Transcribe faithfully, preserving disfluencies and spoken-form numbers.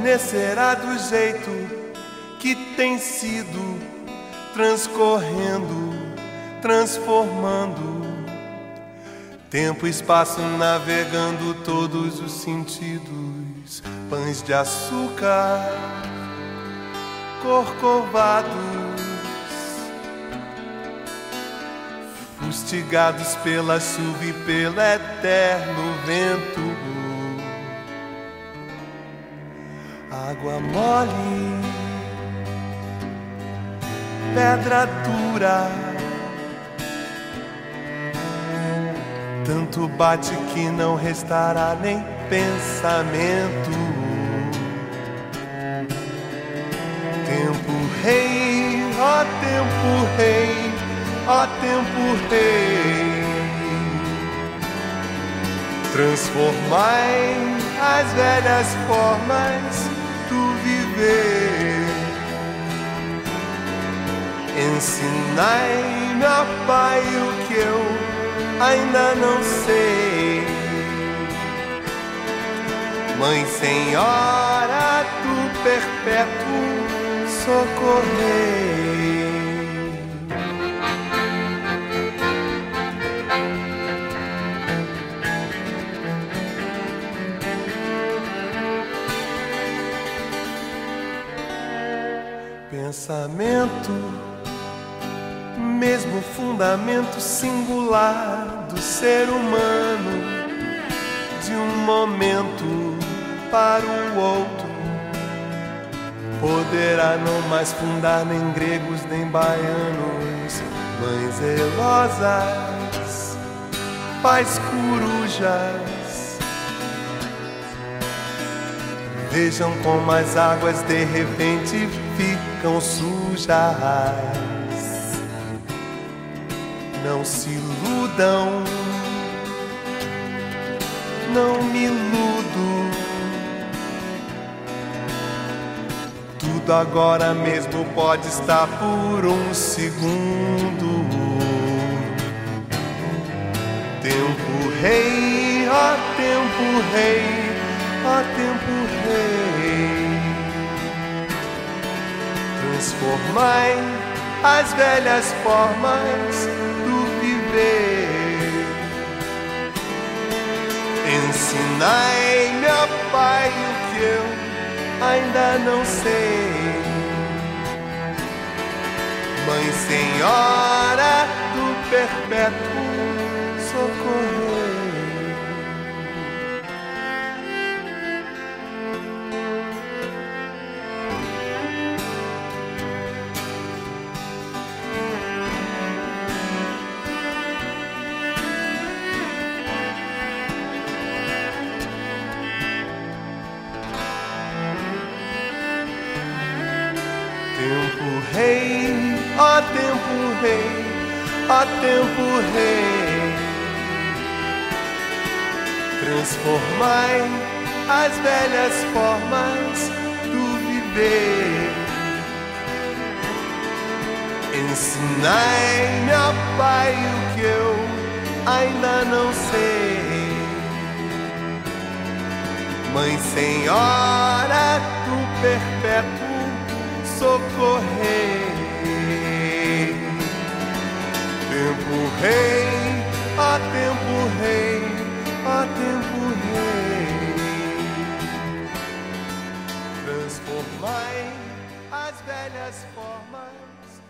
permanecerá do jeito que tem sido, transcorrendo, transformando. Tempo e espaço navegando todos os sentidos. Pães de açúcar, corcovados, fustigados pela chuva e pelo eterno vento. Água mole, pedra dura, tanto bate que não restará nem pensamento. Tempo rei, ó tempo rei, ó tempo rei, transformai as velhas formas do viver. Ensinai-me, ó Pai, o que eu ainda não sei. Mãe Senhora do Perpétuo socorrei. Pensamento, mesmo fundamento singular do ser humano, de um momento para o outro, poderá não mais fundar nem gregos nem baianos. Mães zelosas, pais corujas, vejam como as águas de repente ficam sujas. Não se iludam, não me iludo. Tudo agora mesmo pode estar por um segundo. Tempo rei, ó tempo rei, ó tempo rei, transformai as velhas formas do viver. Ensinai-me, ó Pai, o que eu ainda não sei. Mãe Senhora do Perpétuo socorrei. Tempo rei, ó tempo rei, ó tempo rei, transformai as velhas formas do viver. Ensinai-me, ó Pai, o que eu ainda não sei. Mãe Senhora do Perpétuo socorrei. Tempo rei, ó tempo rei, ó tempo rei, transformai as velhas formas